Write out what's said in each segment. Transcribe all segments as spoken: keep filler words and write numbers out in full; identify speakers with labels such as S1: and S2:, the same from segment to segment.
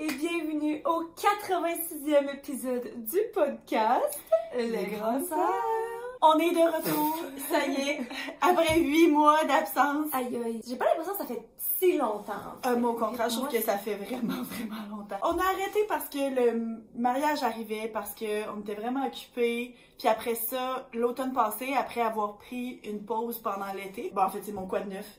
S1: et bienvenue au quatre-vingt-sixième épisode du podcast Les Grandes Sœurs.
S2: On est de retour, ça y est, après huit mois d'absence.
S1: Aïe aïe, j'ai pas l'impression que ça fait si longtemps.
S2: Euh, moi au contraire, je trouve que ça fait vraiment, vraiment longtemps. On a arrêté parce que le mariage arrivait, parce qu'on était vraiment occupés. Puis après ça, l'automne passé, après avoir pris une pause pendant l'été, bon en fait c'est mon quoi de neuf,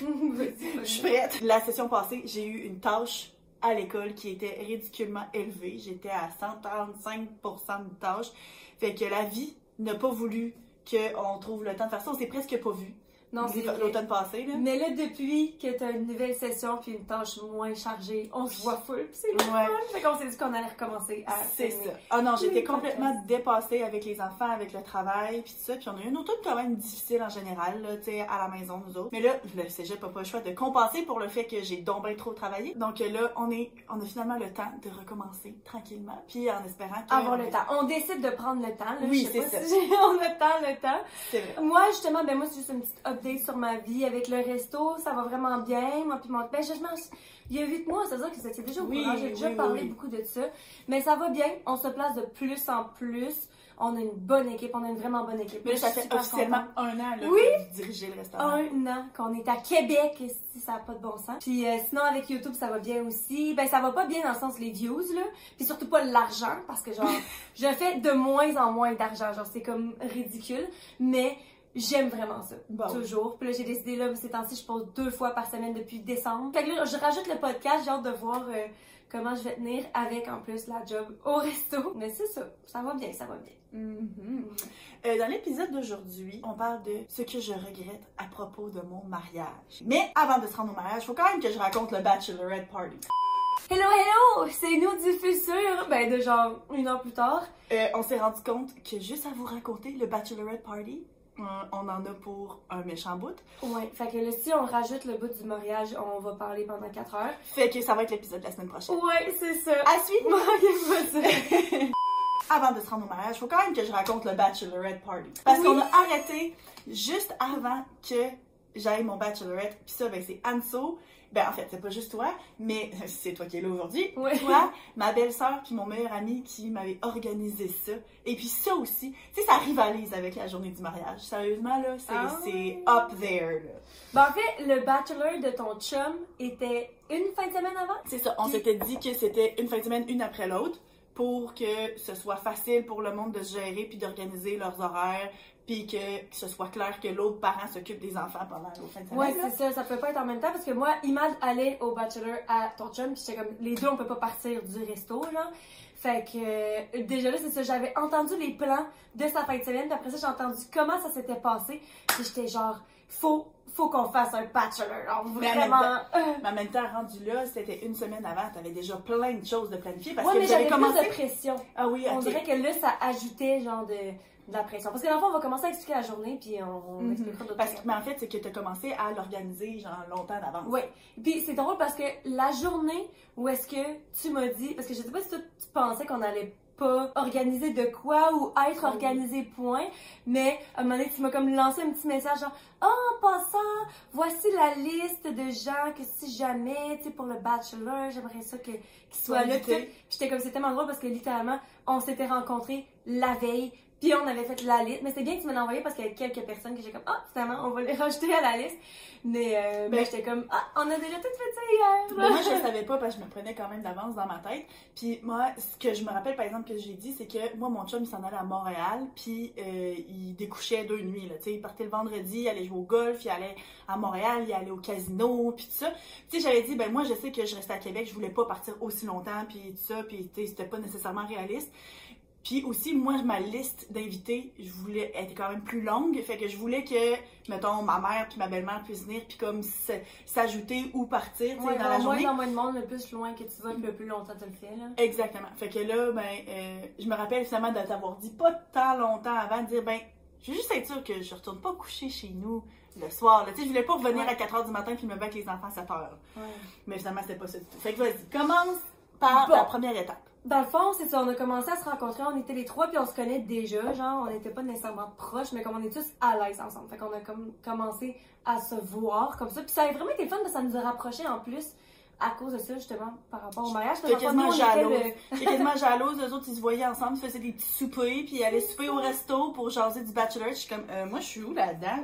S2: je suis prête. La session passée, j'ai eu une tâche à l'école qui était ridiculement élevée. J'étais à cent trente-cinq pour cent de tâche. Fait que la vie n'a pas voulu qu'on trouve le temps de faire ça. On s'est presque pas vu.
S1: Non, c'est
S2: l'automne passé, là.
S1: Mais là, depuis que t'as une nouvelle session puis une tâche moins chargée, on se voit full pis c'est le
S2: ouais.
S1: fun. Fait qu'on s'est dit qu'on allait recommencer à
S2: C'est ça. Ah non, j'étais complètement dépassée avec les enfants, avec le travail puis tout ça. Puis on a eu une automne quand même difficile en général, là, tu sais, à la maison, nous autres. Mais là, le cégep n'a pas le choix de compenser pour le fait que j'ai donc bien trop travaillé. Donc là, on est, on a finalement le temps de recommencer tranquillement. Puis en espérant que...
S1: Avoir le temps. On décide de prendre le temps, là.
S2: Oui,
S1: c'est ça.
S2: Si
S1: on a tant le temps.
S2: C'est vrai.
S1: Moi, justement, ben moi, c'est juste une petite update sur ma vie avec le resto, ça va vraiment bien. Moi puis mon ben, je mange il y a huit mois, ça veut dire que c'était déjà au
S2: oui,
S1: courant, j'ai déjà
S2: oui,
S1: parlé
S2: oui.
S1: beaucoup de ça, mais ça va bien, on se place de plus en plus. On a une bonne équipe, on a une vraiment bonne équipe.
S2: Mais là, ça fait officiellement un an là,
S1: oui?
S2: que vous dirigez le restaurant.
S1: Un an qu'on est à Québec, si ça n'a pas de bon sens. Puis euh, sinon, avec YouTube, ça va bien aussi. Ben, ça va pas bien dans le sens les views, là. Puis surtout pas l'argent, parce que genre, je fais de moins en moins d'argent. Genre, c'est comme ridicule. Mais j'aime vraiment ça.
S2: Bon.
S1: Toujours. Puis là, j'ai décidé, là, ces temps-ci, je pose deux fois par semaine depuis décembre. Fait que là, je rajoute le podcast, j'ai hâte de voir euh, comment je vais tenir avec, en plus, la job au resto. Mais c'est ça. Ça va bien, ça va bien.
S2: Mm-hmm. euh, dans l'épisode d'aujourd'hui, on parle de ce que je regrette à propos de mon mariage. Mais avant de se rendre au mariage, il faut quand même que je raconte le bachelorette party.
S1: Hello, hello! C'est nous du futur! Ben, de genre une heure plus tard.
S2: Euh, on s'est rendu compte que juste à vous raconter le bachelorette party, euh, on en a pour un méchant bout.
S1: Ouais, fait que là, si on rajoute le bout du mariage, on va parler pendant quatre heures.
S2: Fait que ça va être l'épisode de la semaine prochaine.
S1: Ouais, c'est ça.
S2: À suivre!
S1: Manquez pas ça!
S2: Avant de se rendre au mariage, il faut quand même que je raconte le bachelorette party. Parce oui. qu'on a arrêté juste avant que j'aille mon bachelorette. Puis ça, ben c'est Anso. Ben en fait, c'est pas juste toi, mais c'est toi qui es là aujourd'hui.
S1: Oui.
S2: Toi, ma belle-sœur puis mon meilleur ami qui m'avait organisé ça. Et puis ça aussi, tu sais, ça rivalise avec la journée du mariage. Sérieusement, là, c'est ah oui. up there, là.
S1: Ben en fait, le bachelor de ton chum était une fin de semaine avant?
S2: C'est ça, on puis... s'était dit que c'était une fin de semaine, une après l'autre, pour que ce soit facile pour le monde de se gérer puis d'organiser leurs horaires, puis que, que ce soit clair que l'autre parent s'occupe des enfants pendant l'autre fin de semaine.
S1: Ouais, c'est ça, ça peut pas être en même temps, parce que moi, Imad allait au bachelor à ton chum, puis j'étais comme, les deux, on peut pas partir du resto, là. Fait que, euh, déjà là, c'est ça, j'avais entendu les plans de sa fin de semaine, puis après ça, j'ai entendu comment ça s'était passé, puis j'étais genre, faut, faut qu'on fasse un bachelor, alors vraiment...
S2: Mais en même temps, rendu là, c'était une semaine avant, t'avais déjà plein de choses de planifier, parce
S1: ouais,
S2: que
S1: mais
S2: j'avais
S1: j'avais
S2: commencé...
S1: plus de pression.
S2: Ah oui,
S1: on
S2: okay.
S1: dirait que là, ça ajoutait, genre, de... de la pression. Parce que dans le fond, on va commencer à expliquer la journée, puis on, on mm-hmm. expliquera d'autres
S2: parce que, mais en fait, c'est que tu as commencé à l'organiser, genre, longtemps d'avance.
S1: Oui. Puis c'est drôle parce que la journée où est-ce que tu m'as dit, parce que je sais pas si toi, tu pensais qu'on allait pas organiser de quoi ou être oh. organisé, point, mais à un moment donné, tu m'as comme lancé un petit message genre « Oh, en passant, voici la liste de gens que si jamais, tu sais, pour le bachelor, j'aimerais ça que, qu'ils soient là. » Puis j'étais comme, c'est tellement drôle parce que littéralement, on s'était rencontrés la veille, puis on avait fait la liste. Mais c'est bien que tu me l'as envoyé parce qu'il y a quelques personnes que j'ai comme « Ah, oh, finalement, on va les rajouter à la liste. » Mais, euh, ben, j'étais comme « Ah, on a déjà tout fait ça hier! »
S2: Ben moi, je le savais pas parce que je me prenais quand même d'avance dans ma tête. Puis moi, ce que je me rappelle, par exemple, que j'ai dit, c'est que moi, mon chum, il s'en allait à Montréal, puis euh, il découchait deux nuits, là. Tu sais, il partait le vendredi, il allait jouer au golf, il allait à Montréal, il allait au casino, puis tout ça. Tu sais, j'avais dit, ben moi, je sais que je restais à Québec, je voulais pas partir aussi longtemps, puis tout ça, puis tu sais, c'était pas nécessairement réaliste. Puis aussi, moi, ma liste d'invités, je voulais, elle était quand même plus longue, fait que je voulais que, mettons, ma mère puis ma belle-mère puissent venir, puis comme s'ajouter ou partir, tu sais,
S1: ouais,
S2: dans la journée.
S1: Moins dans moins de monde, le plus loin que tu vas, le plus longtemps tu le fais, là.
S2: Exactement. Fait que là, ben, euh, je me rappelle finalement de t'avoir dit pas tant longtemps avant, de dire, ben, je veux juste être sûre que je retourne pas coucher chez nous le soir, là. Tu sais, je voulais pas revenir ouais. à quatre heures du matin puis me lever avec les enfants à sept heures. Ouais. Mais finalement, c'était pas ça du tout. Fait que vas-y, commence par bon. la première étape.
S1: Dans le fond, c'est ça, on a commencé à se rencontrer, on était les trois, puis on se connaît déjà, genre, on n'était pas nécessairement proches, mais comme on est tous à l'aise ensemble. Fait qu'on a comme commencé à se voir comme ça, puis ça a vraiment été fun, parce que ça nous a rapprochés en plus. à cause de ça, justement, par rapport au mariage.
S2: J'étais quasiment jalouse.
S1: Le...
S2: J'étais quasiment jalouse. Eux autres, ils se voyaient ensemble, ils faisaient des petits soupers, puis ils allaient souper au resto pour jaser du bachelor. Je suis comme, euh, moi, je suis où là-dedans?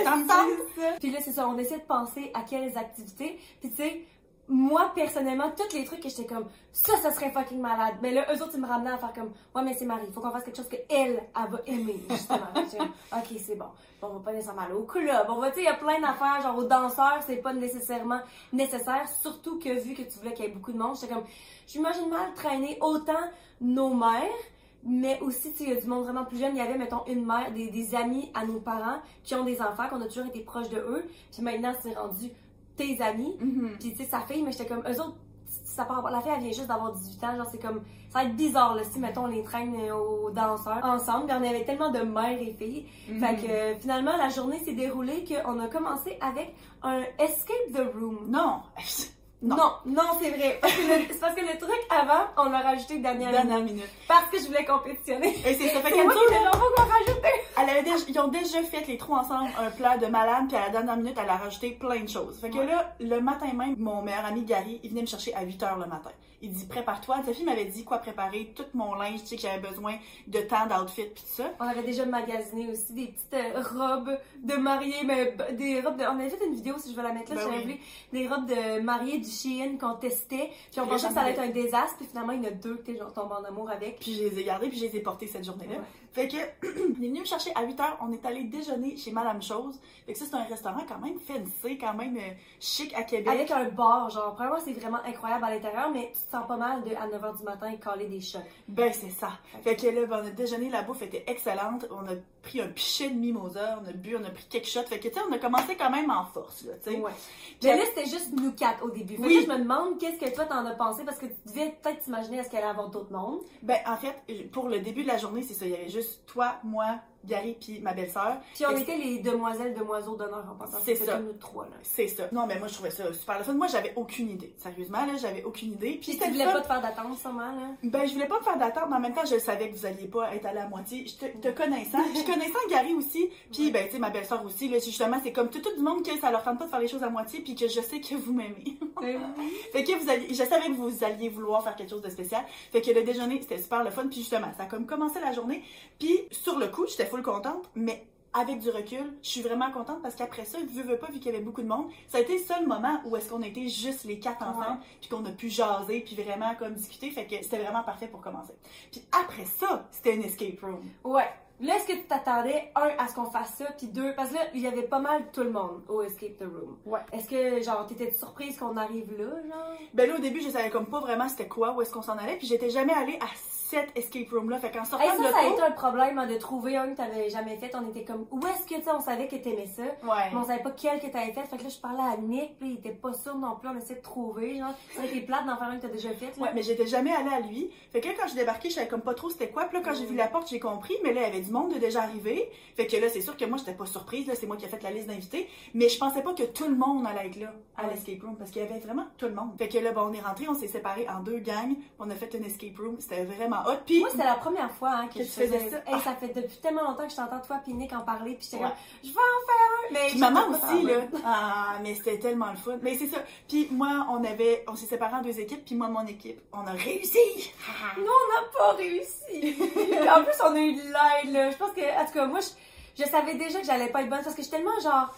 S1: Puis là, c'est ça, on essaie de penser à quelles activités. Puis tu sais, moi, personnellement, tous les trucs que j'étais comme, ça, ça serait fucking malade. Mais là, eux autres, ils me ramenaient à faire comme, ouais, mais c'est Marie, il faut qu'on fasse quelque chose qu'elle, elle, elle va aimer, justement. J'étais comme, ok, c'est bon. Bon, on va pas nécessairement aller au club. On va, tu sais, il y a plein d'affaires, genre aux danseurs, c'est pas nécessairement nécessaire. Surtout que vu que tu voulais qu'il y ait beaucoup de monde, j'étais comme, j'imagine mal traîner autant nos mères. Mais aussi, tu sais, il y a du monde vraiment plus jeune. Il y avait, mettons, une mère, des, des amis à nos parents qui ont des enfants, qu'on a toujours été proches de eux. Puis maintenant, c'est rendu tes amis.
S2: Mm-hmm.
S1: Puis, tu sais, sa fille, mais j'étais comme, eux autres, ça part, la fille, elle vient juste d'avoir dix-huit ans. Genre, c'est comme, ça va être bizarre, là, si, mettons, on les traîne aux danseurs ensemble. Puis, on avait tellement de mères et filles. Mm-hmm. Fait que, euh, finalement, la journée s'est déroulée qu'on a commencé avec un escape the room.
S2: Non!
S1: Non, non, non c'est vrai. C'est parce que le truc avant, on l'a rajouté dernière,
S2: dernière
S1: minute.
S2: minute.
S1: Parce que je voulais compétitionner.
S2: Et c'est ça. Fait
S1: c'est moi qui l'ai qu'on rajouté.
S2: Elle avait déjà, ils ont déjà fait les trois ensemble un plat de malade, puis à la dernière minute, elle a rajouté plein de choses. Fait que ouais. Là, le matin même, mon meilleur ami Gary, il venait me chercher à huit heures le matin. Il dit, prépare-toi. Sa fille m'avait dit quoi préparer, tout mon linge, tu sais, que j'avais besoin de temps d'outfit, puis tout ça.
S1: On avait déjà magasiné aussi des petites euh, robes de mariée, mais des robes de... On avait fait une vidéo, si je vais la mettre là, ben j'avais oui. vu des robes de mariée du Shein qu'on testait, puis on pensait que ça allait être un désastre, puis finalement, il y en a deux que t'es genre tombé en amour avec.
S2: Puis je les ai gardées, puis je les ai portées cette journée-là.
S1: Ouais.
S2: Fait que, il est venu me chercher à huit heures, on est allé déjeuner chez Madame Chose. Fait que ça, c'est un restaurant quand même fancy, quand même euh, chic à Québec.
S1: Avec un bar, genre, premièrement, c'est vraiment incroyable à l'intérieur, mais tu te sens pas mal de, à neuf heures du matin et caler des shots.
S2: Ben, c'est ça. Fait que là, ben, on a déjeuné, la bouffe était excellente. On a pris un pichet de mimosa, on a bu, on a pris quelques shots. Fait que, tu sais, on a commencé quand même en force, là, tu sais.
S1: Ouais. Mais là, c'était juste nous quatre au début. Fait oui. que là, je me demande qu'est-ce que toi t'en as pensé, parce que tu devais peut-être t'imaginer est-ce qu'elle allait avoir d'autres mondes.
S2: Ben, en fait, pour le début de la journée, c'est ça. Il y avait juste toi, moi, Gary puis ma belle-sœur.
S1: Puis on était les demoiselles, demoiselles d'honneur en passant.
S2: C'est ça.
S1: Nous trois, là.
S2: C'est ça. Non, mais moi, je trouvais ça super le fun. Moi, j'avais aucune idée. Sérieusement, là, j'avais aucune idée.
S1: Puis tu voulais pas te faire d'attente, sûrement, là?
S2: Ben, je voulais pas me faire d'attente, mais en même temps, je savais que vous alliez pas être allé à moitié. Je te, te connaissant, puis connaissant Gary aussi, puis ben, tu sais, ma belle-sœur aussi, là, justement, c'est comme tout, tout le monde que ça leur tente pas de faire les choses à moitié, puis que je sais que vous m'aimez. Fait que vous alliez, je savais que vous alliez vouloir faire quelque chose de spécial. Fait que le déjeuner, c'était super le fun, puis justement, ça a comme commencé la journée, puis sur le coup, j'étais full contente, mais avec du recul, je suis vraiment contente parce qu'après ça, vu, veux pas, vu qu'il y avait beaucoup de monde, ça a été le seul moment où est-ce qu'on était juste les quatre ensemble, ouais. Puis qu'on a pu jaser, puis vraiment comme discuter, fait que c'était vraiment parfait pour commencer. Puis après ça, c'était une escape room.
S1: Ouais. Là, est-ce que tu t'attendais, un, à ce qu'on fasse ça, puis deux, parce que là, il y avait pas mal tout le monde au Escape the Room.
S2: Ouais.
S1: Est-ce que, genre, t'étais surprise qu'on arrive là, genre?
S2: Ben là, au début, je savais comme pas vraiment c'était quoi, où est-ce qu'on s'en allait, puis j'étais jamais allée à cette escape room-là, fait qu'en sortant
S1: hey, ça,
S2: de
S1: ça a
S2: l'auto...
S1: été un problème, hein, de trouver un que t'avais jamais fait, on était comme, où est-ce que, tu sais, on savait que t'aimais ça,
S2: ouais.
S1: Mais on savait pas quel que t'avais fait, fait que là, je parlais à Nick, puis il était pas sûr non plus, on essayait de trouver, genre, ça aurait été plate d'en faire un que t'as déjà fait, là.
S2: Ouais, mais j'étais jamais allée à lui, fait que là, quand je débarquais, je savais comme pas trop c'était quoi, puis là, quand j'ai vu la porte, j'ai compris, mais là, il y avait du monde de déjà arrivé. Fait que là, c'est sûr que moi, j'étais pas surprise, là, c'est moi qui ai fait la liste d'invités, mais je pensais pas que tout le monde allait être là à ouais. l'escape room, parce qu'il y avait vraiment tout le monde. Fait que là, bon, on est rentrés, on s'est séparés en deux gangs, on a fait une escape room, c'était vraiment hot. Puis
S1: moi, c'était la première fois hein, que, que je faisais, faisais ça. Hey,
S2: ah.
S1: Ça fait depuis tellement longtemps que je t'entends toi puis Nick en parler, puis j'étais ouais. comme, je vais en faire un! Mais
S2: puis maman aussi, là. Ah, mais c'était tellement le fun. Mais c'est ça. Puis moi, on avait, on s'est séparés en deux équipes, puis moi, mon équipe, on a réussi!
S1: Nous, on n'a pas réussi! En plus, on a eu de l'aide, là. Je pense que, en tout cas, moi, je, je savais déjà que j'allais pas être bonne parce que je suis tellement genre.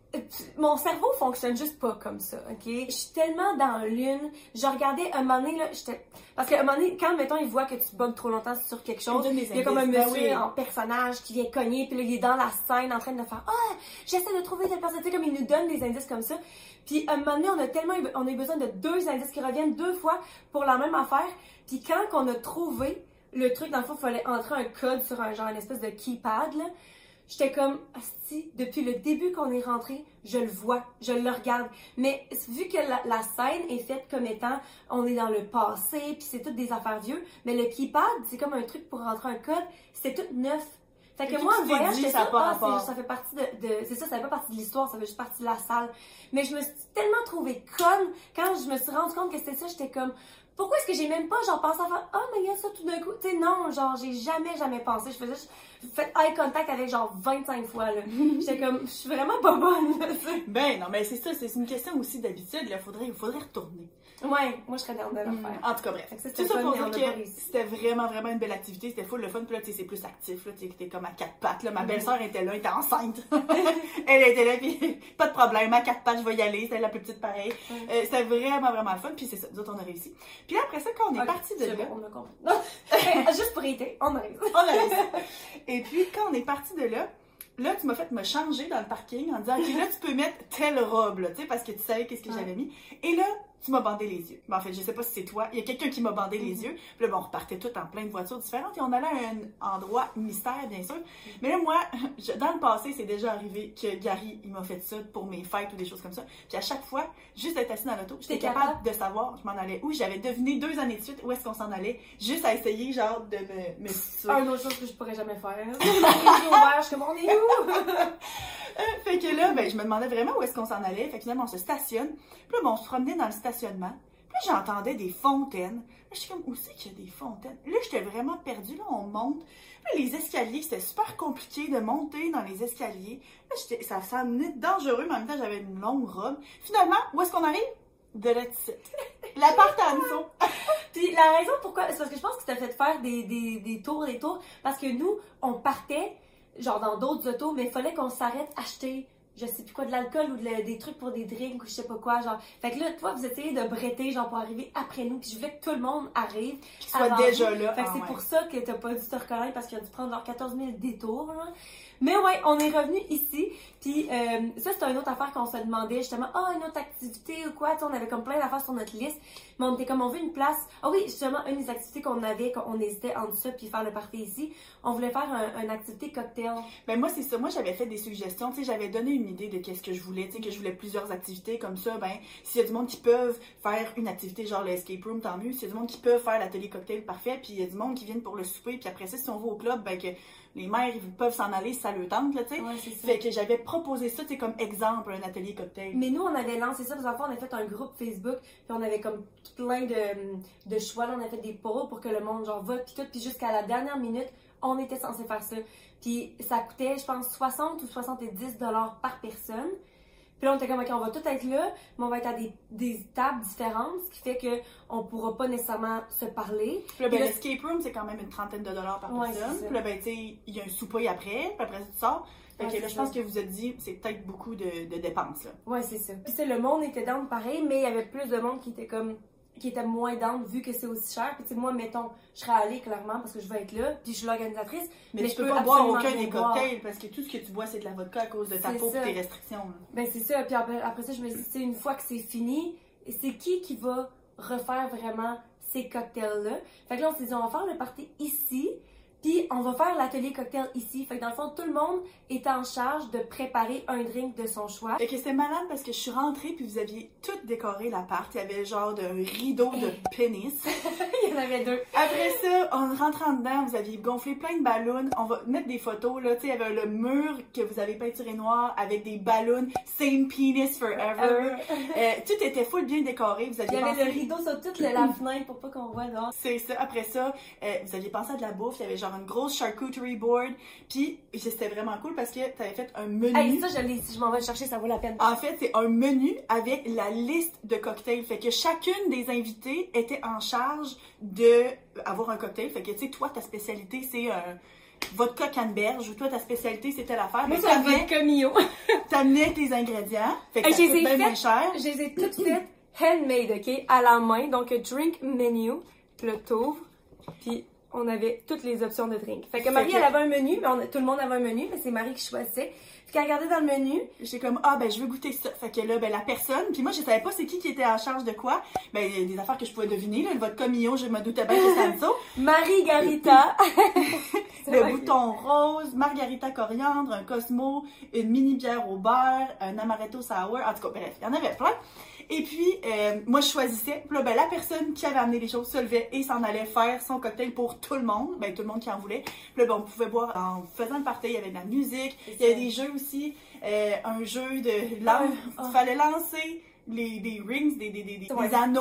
S1: Mon cerveau fonctionne juste pas comme ça, ok? Je suis tellement dans l'une. Je regardais un moment donné, là, j'étais. Parce qu'à un moment donné, quand, mettons, il voit que tu bugs trop longtemps sur quelque chose, il y a comme un monsieur ben oui. en personnage qui vient cogner, puis là, il est dans la scène en train de faire « Ah, oh, j'essaie de trouver telle personne. » Tu sais, comme il nous donne des indices comme ça. Puis, à un moment donné, on a tellement eu, on a eu besoin de deux indices qui reviennent deux fois pour la même affaire. Puis, quand on a trouvé le truc, dans le fond, il fallait entrer un code sur un genre, une espèce de keypad, là. J'étais comme, asti, depuis le début qu'on est rentré, je le vois, je le regarde. Mais vu que la, la scène est faite comme étant, on est dans le passé, puis c'est toutes des affaires vieux, mais le keypad, c'est comme un truc pour rentrer un code, c'était tout neuf. Fait que moi, en voyant, j'étais ça, ah, ça fait partie de, de c'est ça, ça fait pas partie de l'histoire, ça fait juste partie de la salle. Mais je me suis tellement trouvée conne quand je me suis rendu compte que c'était ça, j'étais comme, pourquoi est-ce que j'ai même pas, genre, pensé à faire, oh, mais il y a ça tout d'un coup. Tu sais, non, genre, j'ai jamais, jamais pensé. Je faisais juste, fait eye contact avec, genre, vingt-cinq fois, là. J'étais comme, je suis vraiment pas bonne, là, tu sais.
S2: Ben, non, mais c'est ça, c'est une question aussi d'habitude, là. Faudrait, il faudrait retourner.
S1: Ouais, moi, je serais dans de le faire.
S2: Mm. En tout cas, bref.
S1: Ça,
S2: Tout ça pour dire que c'était vraiment, vraiment une belle activité. C'était full le fun. Puis là, tu sais, c'est plus actif. Là, tu sais, t'es comme à quatre pattes. Là. Ma belle-sœur était là, elle était enceinte. Elle était là, puis pas de problème. À quatre pattes, je vais y aller. C'était la plus petite pareille. Mm. Euh, c'était vraiment, vraiment le fun. Puis c'est ça, nous autres, on a réussi. Puis là, après ça, quand on est okay, parti de là.
S1: Bon, on a compris. Non, juste pour aider, on a réussi.
S2: On a réussi. Et puis, quand on est parti de là, là, tu m'as fait me changer dans le parking en disant, OK, là, tu peux mettre telle robe, là, tu sais, parce que tu savais qu'est-ce que ouais. j'avais mis. Et là, tu m'as bandé les yeux. Ben, en fait, je sais pas si c'est toi. Il y a quelqu'un qui m'a bandé mm-hmm. les yeux. Puis là, bon, on repartait tout en plein de voitures différentes. Et on allait à un endroit mystère, bien sûr. Mm-hmm. Mais là, moi, je, dans le passé, c'est déjà arrivé que Gary, il m'a fait ça pour mes fêtes ou des choses comme ça. Puis à chaque fois, juste d'être assis dans l'auto, j'étais capable, capable de savoir, je m'en allais où. J'avais deviné deux années de suite où est-ce qu'on s'en allait. Juste à essayer, genre, de me... me
S1: ah, une autre chose que je pourrais jamais faire. Hein? Je suis comme, on est où?
S2: Fait que là, ben, je me demandais vraiment où est-ce qu'on s'en allait. Fait que finalement, on se stationne. Puis là, ben, on se promenait dans le stationnement. Puis là, j'entendais des fontaines. Là, je suis comme, où c'est qu'il y a des fontaines? Là, j'étais vraiment perdue. Là, on monte. Puis là, les escaliers, c'était super compliqué de monter dans les escaliers. Là, j'étais, ça s'amenait dangereux, mais en même temps, j'avais une longue robe. Finalement, où est-ce qu'on arrive? De la tissette. L'appart à Anso.
S1: Puis la raison pourquoi, c'est parce que je pense que c'était fait faire des, des, des tours, des tours. Parce que nous, on partait genre dans d'autres autos, mais il fallait qu'on s'arrête acheter, je sais plus quoi, de l'alcool ou de, des trucs pour des drinks ou je sais pas quoi, genre. Fait que là, toi, vous essayez de bretter, genre, pour arriver après nous, puis je voulais que tout le monde arrive.
S2: Qu'il soit déjà
S1: nous.
S2: là.
S1: Fait que
S2: ah,
S1: c'est
S2: ouais.
S1: pour ça que t'as pas dû te reconnaître, parce qu'il a dû prendre genre quatorze mille détours, genre. Mais ouais, on est revenu ici, puis euh, ça c'est une autre affaire qu'on se demandait justement, ah oh, une autre activité ou quoi, tu sais, on avait comme plein d'affaires sur notre liste, mais on était comme on veut une place. Ah oh, oui, justement une des activités qu'on avait, qu'on hésitait entre ça puis faire le party ici, on voulait faire un, une activité cocktail.
S2: Ben moi c'est ça, moi j'avais fait des suggestions, tu sais, j'avais donné une idée de qu'est-ce que je voulais, tu sais, que je voulais plusieurs activités comme ça, ben s'il y a du monde qui peuvent faire une activité genre le escape room, tant mieux, s'il y a du monde qui peut faire l'atelier cocktail, parfait, puis il y a du monde qui viennent pour le souper, puis après ça si on va au club, ben que les mères, ils peuvent s'en aller si ça leur tente, là, tu sais.
S1: Ouais, c'est ça.
S2: Fait que j'avais proposé ça, tu sais, comme exemple, un atelier cocktail.
S1: Mais nous, on avait lancé ça, parce qu'en fait, on a fait un groupe Facebook, puis on avait comme plein de, de choix, là, on a fait des polls pour que le monde, genre, vote, puis tout, puis jusqu'à la dernière minute, on était censé faire ça. Puis ça coûtait, je pense, soixante ou soixante-dix dollars par personne. Puis là, on était comme, OK, on va tout être là, mais on va être à des, des tables différentes, ce qui fait qu'on pourra pas nécessairement se parler.
S2: Puis là, ben, l'escape room, c'est quand même une trentaine de dollars par
S1: ouais,
S2: personne. Puis là, ben, tu sais, il y a un souper après, puis après, tu sors. Fait
S1: ouais,
S2: que là, je pense que vous êtes dit, c'est peut-être beaucoup de, de dépenses, là.
S1: Ouais, c'est ça. Puis, tu sais, le monde était down pareil, mais il y avait plus de monde qui était comme, qui était moins down vu que c'est aussi cher. Puis, tu sais, moi, mettons, je serais allée clairement parce que je vais être là, puis je suis l'organisatrice.
S2: Mais, mais tu peux pas boire aucun des cocktails parce que tout ce que tu bois, c'est de la vodka à cause de ta peau et tes restrictions. Là.
S1: Ben, c'est ça. Puis après, après ça, je me dis, tu sais, une fois que c'est fini, c'est qui qui va refaire vraiment ces cocktails-là? Fait que là, on s'est dit, on va faire le party ici. Puis on va faire l'atelier cocktail ici. Fait que dans le fond, tout le monde est en charge de préparer un drink de son choix.
S2: Fait que c'était malade parce que je suis rentrée puis vous aviez tout décoré l'appart. Il y avait genre de rideau de pénis.
S1: Il y en avait deux.
S2: Après ça, en rentrant dedans, vous aviez gonflé plein de ballons. On va mettre des photos là. Tu sais, il y avait le mur que vous avez peinturé noir avec des ballons. Same penis forever. euh, tout était full bien décoré. Vous aviez
S1: il y avait
S2: pensé...
S1: le rideau sur toute la fenêtre pour pas qu'on voit dehors.
S2: C'est ça. Après ça, euh, vous aviez pensé à de la bouffe. Il y avait genre une grosse charcuterie board, puis c'était vraiment cool parce que tu avais fait un menu.
S1: Hey, ça, je l'ai, si je m'en vais le chercher, ça vaut la peine.
S2: En fait, c'est un menu avec la liste de cocktails. Fait que chacune des invités était en charge de avoir un cocktail. Fait que, tu sais, toi, ta spécialité, c'est un vodka canneberge, ou toi, ta spécialité, c'était l'affaire.
S1: Moi, c'est un vodka Mio.
S2: T'amenais tes ingrédients. Fait que hey, ça coûte bien moins cher.
S1: Je les ai toutes faites handmade, OK, à la main. Donc, drink menu, le t'ouvres, puis on avait toutes les options de drink. Fait que Marie, fait que... elle avait un menu, mais on, tout le monde avait un menu, mais c'est Marie qui choisissait. Puis qu'elle regardait dans le menu,
S2: j'étais comme, ah, ben, je veux goûter ça. Fait que là, ben, la personne, puis moi, je savais pas c'est qui qui était en charge de quoi. Ben, il y a des affaires que je pouvais deviner, là. Le vodka Mio, je me doutais bien que c'était ça.
S1: Margarita.
S2: Le bouton rose, margarita coriandre, un Cosmo, une mini bière au beurre, un amaretto sour. En tout cas, bref, il y en avait plein. Et puis, euh, moi, je choisissais. Puis là, ben, la personne qui avait amené les choses se levait et s'en allait faire son cocktail pour tout le monde. Ben, tout le monde qui en voulait. Puis là, ben, on pouvait boire en faisant le party. Il y avait de la musique. Il y avait des jeux aussi. Euh, un jeu de... Il fallait lancer les, des rings, des, des, des, des, des anneaux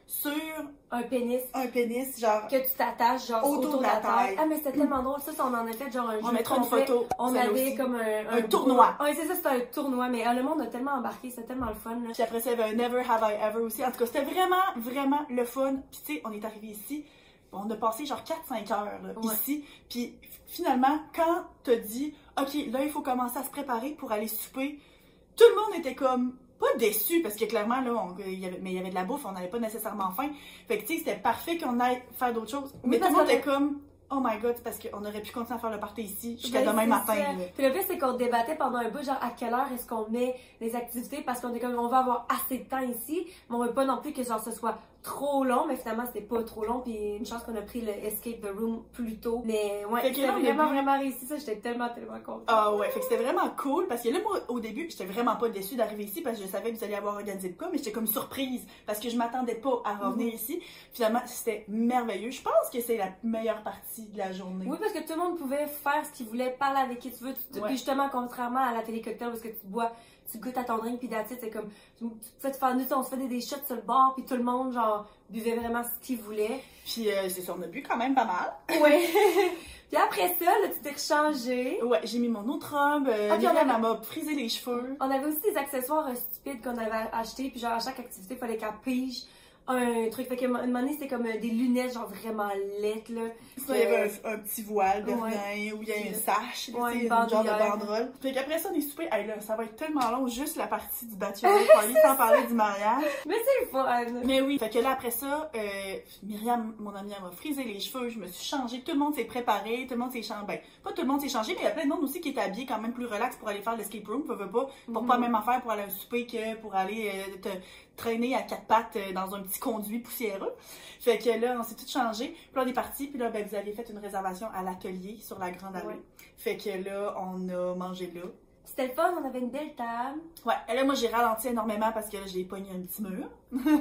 S2: sur
S1: un pénis.
S2: Un pénis, genre.
S1: Que tu t'attaches, genre,
S2: autour, autour de la taille.
S1: Ah, mais c'était tellement drôle. Ça, ça, on en a fait, genre, un
S2: on
S1: jeu
S2: mettra une
S1: complet.
S2: photo.
S1: On avait
S2: aussi.
S1: comme un...
S2: Un, un tournoi.
S1: Oui, c'est ça, c'était un tournoi. Mais ah, le monde a tellement embarqué, c'était tellement le fun, là.
S2: Puis après ça, il y avait un Never Have I Ever aussi. En tout cas, c'était vraiment, vraiment le fun. Puis tu sais, on est arrivé ici, on a passé genre quatre cinq heures, là,
S1: ouais.
S2: ici. Puis finalement, quand t'as dit, OK, là, il faut commencer à se préparer pour aller souper, tout le monde était comme... pas déçu, parce que clairement, là, on, il y avait, mais il y avait de la bouffe, on n'avait pas nécessairement faim. Fait que, tu sais, c'était parfait qu'on aille faire d'autres choses. Mais
S1: oui,
S2: tout le monde était comme, oh my god, c'est parce qu'on aurait pu continuer à faire le party ici jusqu'à
S1: ben,
S2: demain matin.
S1: Puis le pire, c'est qu'on débattait pendant un bout, genre, à quelle heure est-ce qu'on met les activités, parce qu'on est comme, on va avoir assez de temps ici, mais on veut pas non plus que, genre, ce soit trop long, mais finalement, c'était pas trop long, puis une chance qu'on a pris le Escape the Room plus tôt. Mais ouais, c'était vraiment, début... vraiment réussi, ça, j'étais tellement, tellement contente.
S2: Ah ouais, fait que c'était vraiment cool, parce que là, moi, au début, j'étais vraiment pas déçue d'arriver ici, parce que je savais que vous alliez avoir organisé de quoi, mais j'étais comme surprise, parce que je m'attendais pas à revenir mm-hmm. ici. Finalement, c'était merveilleux. Je pense que c'est la meilleure partie de la journée.
S1: Oui, parce que tout le monde pouvait faire ce qu'il voulait, parler avec qui tu veux. Tu, ouais. Puis justement, contrairement à la télé-cocktail, parce que tu bois, tu goûtes à ton drink, puis d'attitude, c'est comme, tu te fais te faire, on se faisait des shots sur le bord, puis tout le monde, genre, buvait vraiment ce qu'il voulait.
S2: Puis euh, c'est ça, on a bu quand même pas mal.
S1: Oui. Puis après ça, là, tu t'es rechangé.
S2: Ouais, j'ai mis mon autre robe. Euh, ah, Myriam, avait... elle m'a frisé les cheveux.
S1: On avait aussi des accessoires euh, stupides qu'on avait achetés, puis genre, à chaque activité, il fallait qu'elle pige un truc. Fait qu'à un moment donné, c'était comme euh, des lunettes, genre vraiment laides, là.
S2: Ça, il y avait un, un petit voile de ouais. rien, où il y a un sache,
S1: ouais,
S2: tu sais,
S1: un
S2: genre de banderole. Fait qu'après ça, on est soupé. Hey, là, ça va être tellement long, juste la partie du bachelor party, sans parler du mariage.
S1: Mais c'est le fun!
S2: Mais oui. Fait que là, après ça, euh, Myriam, mon amie, elle m'a frisé les cheveux, je me suis changée, tout le monde s'est préparé, tout le monde s'est changé. Ben, pas tout le monde s'est changé, mais il y a plein de monde aussi qui est habillé quand même plus relax pour aller faire l'escape room, peut, veut pas, pour mm-hmm. pas même affaire pour aller au souper que pour aller euh, te traîner à quatre pattes euh, dans un petit conduit poussiéreux. Fait que là, on s'est tout changé. Puis là, on est parti. Puis là, ben, vous aviez fait une réservation à l'atelier sur la Grande Allée. Ouais. Fait que là, on a mangé là.
S1: C'était le fun, on avait une belle table.
S2: Ouais, et là, moi, j'ai ralenti énormément parce que là, j'ai pogné un petit mur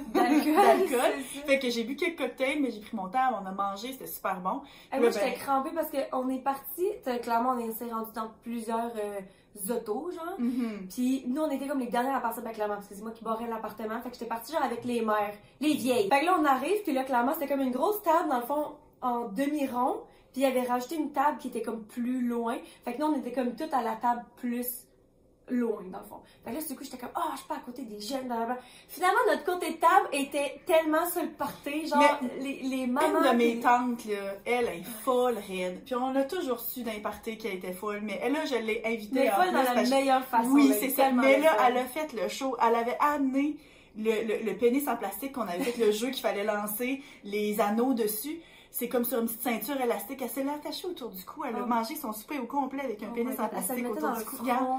S1: d'alcool.
S2: Fait que j'ai bu quelques cocktails, mais j'ai pris mon temps, on a mangé, c'était super bon.
S1: Et moi, j'étais ben... crampée parce qu'on est parti, clairement, on s'est rendu dans plusieurs euh, autos, genre.
S2: Mm-hmm.
S1: Puis nous, on était comme les dernières à partir, ben, clairement, parce que c'est moi qui barrais l'appartement. Fait que j'étais partie, genre, avec les mères, les vieilles. Fait que là, on arrive, puis là, clairement, c'était comme une grosse table, dans le fond, en demi-rond. Puis il avait rajouté une table qui était comme plus loin. Fait que nous, on était comme toutes à la table plus loin, dans le fond. Fait que là, du coup, j'étais comme, ah, oh, je suis pas à côté des jeunes, blablabla. Finalement, notre côté de table était tellement sur le party, genre, mais les, les mamans...
S2: Une de mes tantes, là, elle est folle raide. Puis on a toujours su d'un party qu'elle était folle, mais elle, là, je l'ai invitée
S1: mais
S2: en
S1: folle dans la
S2: parce...
S1: meilleure façon.
S2: Oui, c'est ça. Mais là, elle a fait le show. Elle avait amené le, le, le pénis en plastique qu'on avait fait, le jeu qu'il fallait lancer, les anneaux dessus. C'est comme sur une petite ceinture élastique. Elle s'est attachée autour du cou. Elle oh. a mangé son souper au complet avec un oh pénis en plastique autour du cou.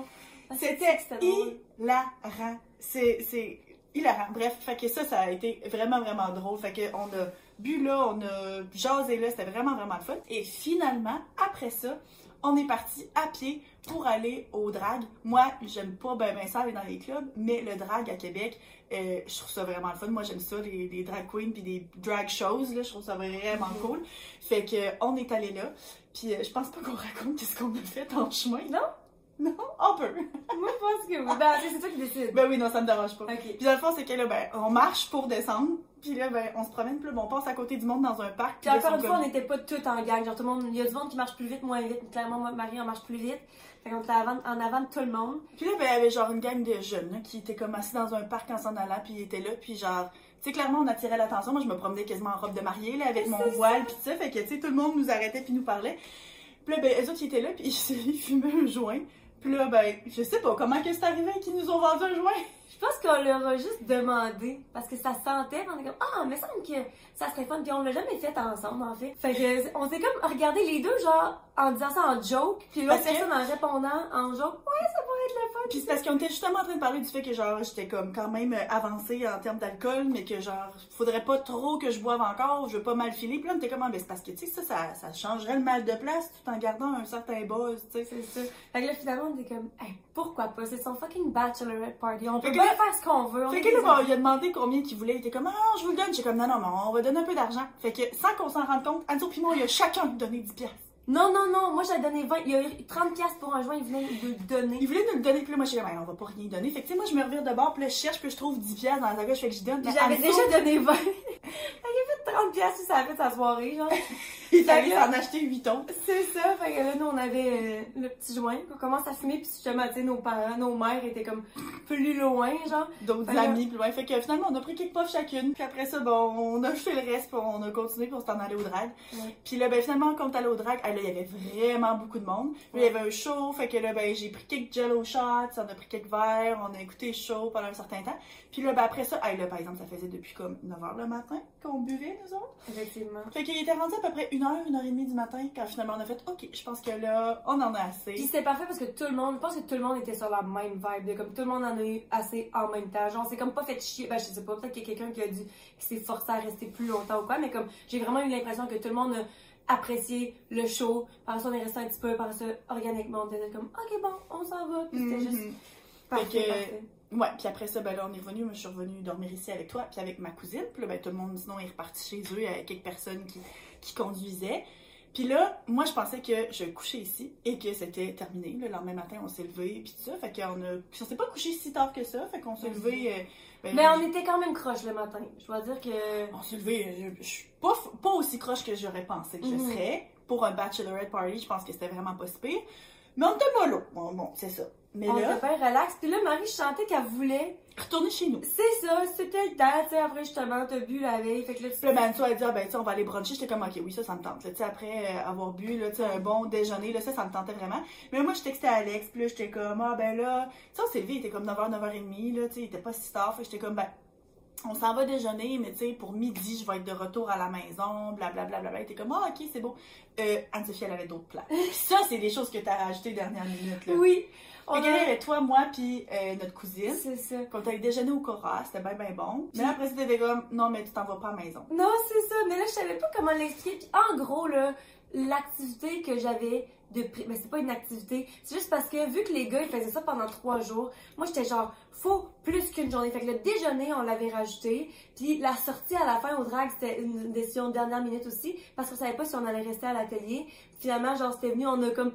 S2: C'était hilarant. C'est, c'est hilarant. Bref, fait que ça, ça a été vraiment, vraiment drôle. Fait que on a bu là, on a jasé là, c'était vraiment, vraiment le fun. Et finalement, après ça, on est parti à pied pour aller au drag. Moi, j'aime pas ben, ben ça aller dans les clubs, mais le drag à Québec, euh, je trouve ça vraiment le fun. Moi, j'aime ça, les, les drag queens puis des drag shows, là, je trouve ça vraiment mm-hmm. cool. Fait que on est allé là, puis euh, je pense pas qu'on raconte qu'est-ce qu'on a fait en chemin.
S1: Non?
S2: Non, on peut.
S1: Moi, je pense que oui. Ben, c'est toi qui décides.
S2: Ben oui, non, ça me dérange pas.
S1: Okay.
S2: Puis dans le fond, c'est que là, ben, on marche pour descendre. Puis là, ben, on se promène, puis là, ben, on passe à côté du monde dans un parc.
S1: Puis encore une fois, comme... on n'était pas toutes en gang. Genre, tout le monde, il y a du monde qui marche plus vite, moins vite. Clairement, moi, Marie, on marche plus vite. Fait qu'on était avant, en avant de tout le monde.
S2: Puis là, ben, il y avait genre une gang de jeunes, là, qui étaient comme assis dans un parc en s'en allant, puis ils étaient là, puis genre, tu sais, clairement, on attirait l'attention. Moi, je me promenais quasiment en robe de mariée, là, avec mon voile, puis ça. Fait que, tu sais, tout le monde nous arrêtait, puis nous parlait. Puis là, ben, eux autres, ils étaient là, puis ils fumaient un joint. Puis là, ben, je sais pas comment que c'est arrivé qu'ils nous ont vendu un joint.
S1: Je pense qu'on leur a juste demandé, parce que ça sentait, on est comme, ah, mais ça me semble que ça serait fun, puis on l'a jamais fait ensemble, en fait. Fait que, on s'est comme regardé les deux, genre, en disant ça en joke, puis l'autre personne en répondant en joke, ouais, ça pourrait être le fun.
S2: Puis c'est parce qu'on était justement en train de parler du fait que, genre, j'étais comme quand même avancée en termes d'alcool, mais que, genre, faudrait pas trop que je boive encore, je veux pas mal filer. Puis là, on était comme, ah, ben, c'est parce que, tu sais, ça, ça, ça changerait le mal de place tout en gardant un certain buzz, tu sais.
S1: C'est ça. Fait que là, finalement, on était comme, hey, pourquoi pas, c'est son fucking bachelorette party, on peut pas faire ce qu'on veut.
S2: Fait que là, bon, il a demandé combien qu'il voulait. Il était comme, ah, je vous le donne. J'étais comme, non, non, mais on va donner un peu d'argent. Fait que, sans qu'on s'en rende compte, Anzo pis moi, il a chacun donné dix piastres.
S1: Non, non, non, moi j'ai donné vingt. Il y a eu trente piastres pour un joint, il voulait nous le donner.
S2: Il voulait nous le donner, puis là, moi, je suis comme, on va pas rien donner. Fait que, tu sais, moi, je me revire de bord, puis là, je cherche, puis je trouve dix piastres dans la sacoche, fait que je donne.
S1: J'avais déjà donné vingt. fait trente piastres si ça a fait sa soirée, genre.
S2: Il fallait s'en acheter huit autres.
S1: C'est ça, fait que là, nous, on avait euh, le petit joint, on commence à fumer, puis justement, tu sais, nos parents, nos mères étaient comme plus loin, genre.
S2: D'autres amis, plus loin. Fait que finalement, on a pris quelques puffs chacune, puis après ça, bon, on a jeté le reste, puis on a continué, puis on s'est en allé au drag.
S1: Ouais.
S2: Puis là, ben finalement, quand on est allé au drag, là, il y avait vraiment beaucoup de monde. Puis
S1: Ouais.
S2: il y avait un show, fait que là, ben j'ai pris quelques jello shots, on a pris quelques verres, on a écouté le show pendant un certain temps. Puis là, ben après ça, là, par exemple, ça faisait depuis comme neuf heures le matin qu'on buvait, nous autres.
S1: Effectivement.
S2: Fait qu'il était rendu à peu près une heure, une heure et demie du matin, quand finalement on a fait, ok, je pense que là, on en a assez.
S1: Puis c'était parfait parce que tout le monde, je pense que tout le monde était sur la même vibe, de comme tout le monde en a eu assez en même temps. Genre, c'est comme pas fait chier, ben je sais pas, peut-être qu'il y a quelqu'un qui a dû, qui s'est forcé à rester plus longtemps ou quoi, mais comme j'ai vraiment eu l'impression que tout le monde a apprécié le show. Par ça, on est resté un petit peu, par ça, organiquement, on était comme, ok, bon, on s'en va. Puis c'était
S2: Mhm.
S1: juste parfait,
S2: que-
S1: parfait.
S2: Ouais, puis après ça, ben là, on est revenu. Moi, je suis revenue dormir ici avec toi, puis avec ma cousine. Puis là, ben, tout le monde, sinon, est reparti chez eux avec quelques personnes qui, qui conduisaient. Puis là, moi, je pensais que je couchais ici et que c'était terminé. Le lendemain matin, on s'est levé, puis tout ça. Fait qu'on a. Puis on s'est pas couché si tard que ça. Fait qu'on s'est levé. euh, ben,
S1: Mais on était quand même croche le matin. Je dois dire que.
S2: On s'est levé. euh, Je, je suis pas, pas aussi croche que j'aurais pensé que je
S1: Mhm.
S2: serais. Pour un bachelorette party, je pense que c'était vraiment pas si pire. Mais on était mollo. Bon, bon, c'est ça. Mais
S1: On
S2: là,
S1: était bien relax. Puis là, Marie, je sentais qu'elle voulait.
S2: retourner chez nous.
S1: C'est ça, c'était le temps, tu sais. Après, justement, t'as bu la veille. Fait que là, tu
S2: Puis là, ben, tu elle dit, ah, ben, tu sais, on va aller bruncher. J'étais comme, ok, oui, ça, ça me tente. Là, tu sais, après euh, avoir bu, là, tu sais, un bon déjeuner, là, ça, ça me tentait vraiment. Mais moi, je textais à Alex, puis là, j'étais comme, ah, ben là, tu sais, on s'est levé, il était comme neuf heures, neuf heures trente, là, tu sais, il était pas si tard. Fait que j'étais comme, ben, on s'en va déjeuner, mais tu sais, pour midi, je vais être de retour à la maison, blablabla. Bla, bla. Il était comme, ah, ok, c'est beau. Euh, Anne-Sophie, elle avait d'autres plans. Puis ça, c'est des choses que t'as rajoutées dernière minute, là.
S1: Oui.
S2: Fait
S1: On
S2: qu'elle
S1: a...
S2: avait toi, moi, puis euh, notre cousine.
S1: C'est ça.
S2: Quand on allait déjeuner au Cora, c'était bien, bien bon. Mais là, après, c'était comme, non, mais tu t'en vas pas à la maison.
S1: Non, c'est ça. Mais là, je savais pas comment l'expliquer. Puis en gros, là, l'activité que j'avais de prix. Mais c'est pas une activité. C'est juste parce que vu que les gars, ils faisaient ça pendant trois jours, moi, j'étais genre, faut plus qu'une journée. Fait que le déjeuner, on l'avait rajouté. Puis la sortie à la fin au drag, c'était une décision de dernière minute aussi. Parce qu'on savait pas si on allait rester à l'atelier. Finalement, genre, c'était venu, on a comme.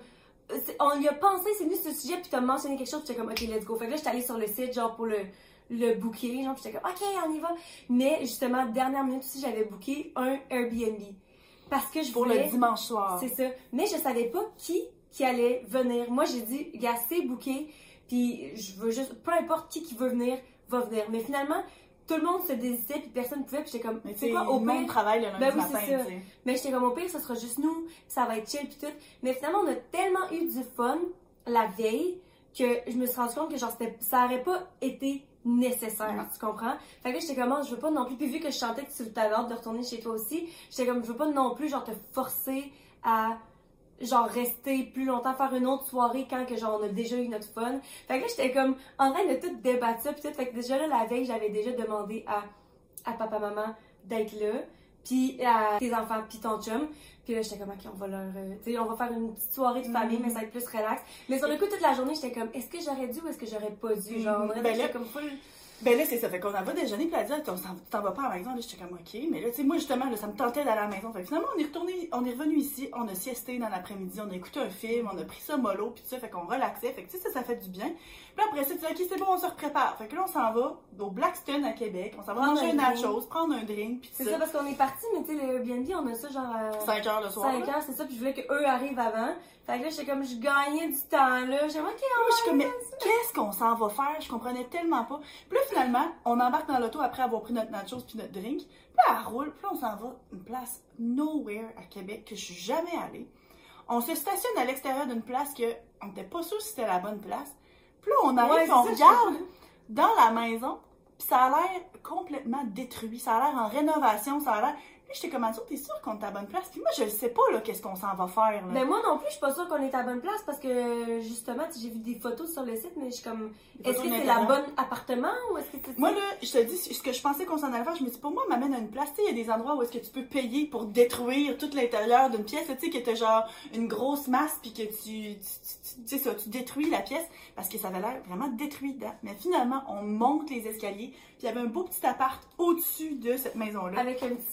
S1: On y a pensé, c'est venu ce sujet, puis t'as mentionné quelque chose, puis j'étais comme, ok, let's go. Fait que là, j'étais allée sur le site, genre, pour le, le booker, genre, puis j'étais comme, ok, on y va. Mais, justement, dernière minute aussi, j'avais booké un Airbnb. Parce que je
S2: Pour
S1: voulais...
S2: le dimanche soir.
S1: C'est ça. Mais je savais pas qui, qui allait venir. Moi, j'ai dit, gars, c'est booké, puis je veux juste, peu importe qui qui veut venir, va venir. Mais finalement, tout le monde se désitait, puis personne ne pouvait, puis j'étais comme,
S2: Mais
S1: tu
S2: tu
S1: sais
S2: sais,
S1: quoi, au
S2: le monde
S1: pire...
S2: travaille le lundi
S1: Ben oui,
S2: matin,
S1: c'est ça.
S2: tu sais.
S1: Mais j'étais comme au pire, ça sera juste nous, puis ça va être chill puis tout. Mais finalement, on a tellement eu du fun la veille que je me suis rendu compte que genre c'était, ça aurait pas été nécessaire,
S2: Mm.
S1: tu comprends? Fait que là, j'étais comme, oh, je veux pas non plus, puis vu que je sentais que tu t'avais hâte de retourner chez toi aussi, j'étais comme, je veux pas non plus genre te forcer à genre rester plus longtemps, faire une autre soirée quand que genre on a déjà eu notre fun. Fait que là, j'étais comme en train de tout débattre ça, puis tout. Fait que déjà là, la veille, j'avais déjà demandé à, à papa-maman d'être là, puis à tes enfants, puis ton chum. Puis là, j'étais comme, ok, on va leur. Euh, tu sais, on va faire une petite soirée de famille,
S2: Mm.
S1: mais ça va être plus relax. Mais sur le coup, toute la journée, j'étais comme, est-ce que j'aurais dû ou est-ce que j'aurais pas dû? Genre, on
S2: Mm.
S1: dirait
S2: Ben
S1: que
S2: là-
S1: j'étais comme full.
S2: Ben là, c'est ça. Fait qu'on en va déjeuner, puis elle dit, t'en t'en vas pas à la maison. Là, j'étais comme, ok. Mais là, tu sais, moi, justement, là, ça me tentait d'aller à la maison. Fait que finalement, on est retourné, on est revenu ici, on a siesté dans l'après-midi, on a écouté un film, on a pris ça mollo, puis tout ça, fait qu'on relaxait. Fait que, tu sais, ça, ça fait du bien. Puis après ça, tu dis, ok, c'est bon, on se reprépare. Fait que là, on s'en va au Blackstone à Québec, on s'en va
S1: Prendre
S2: manger
S1: un
S2: un
S1: drink.
S2: nachos, prendre un drink, puis tout
S1: C'est ça
S2: ça.
S1: parce qu'on est parti, mais tu sais, le Airbnb, on a ça genre à
S2: cinq heures le soir.
S1: cinq
S2: là.
S1: heures, c'est ça, puis je voulais qu'eux arrivent avant. Fait que là, j'étais comme, je gagnais du temps, là. J'étais comme, ok, on
S2: Moi, je suis comme,
S1: va
S2: mais qu'est-ce qu'on s'en va faire? Je comprenais tellement pas. Puis là, finalement, on embarque dans l'auto après avoir pris notre nachos puis notre drink. Puis là, elle roule. Puis là, on s'en va une place nowhere à Québec que je suis jamais allée. On se stationne à l'extérieur d'une place que on n'était pas sûr si c'était la bonne place. Puis là, on arrive
S1: Ouais,
S2: et on
S1: c'est ça,
S2: regarde dans la maison. Puis ça a l'air complètement détruit. Ça a l'air en rénovation. Ça a l'air... Puis j'étais comme, t'es sûre qu'on est à la bonne place? Puis moi, je ne sais pas, là, qu'est-ce qu'on s'en va faire, là.
S1: Ben moi non plus, je suis pas sûre qu'on est à la bonne place parce que justement, tu sais, j'ai vu des photos sur le site, mais je suis comme,
S2: Des
S1: est-ce
S2: photos
S1: que
S2: de
S1: c'est la
S2: l'intérieur.
S1: bonne appartement ou est-ce que c'est.
S2: Moi, là, je te dis, ce que je pensais qu'on s'en allait faire, je me dis, pour moi, m'amène à une place. Tu sais, il y a des endroits où est-ce que tu peux payer pour détruire tout l'intérieur d'une pièce. Tu sais, que t'as genre une grosse masse, puis que tu, tu, tu, tu sais ça, tu détruis la pièce, parce que ça avait l'air vraiment détruit dedans. Mais finalement, on monte les escaliers, puis il y avait un beau petit appart au-dessus de cette maison-là.
S1: Avec un petit spa,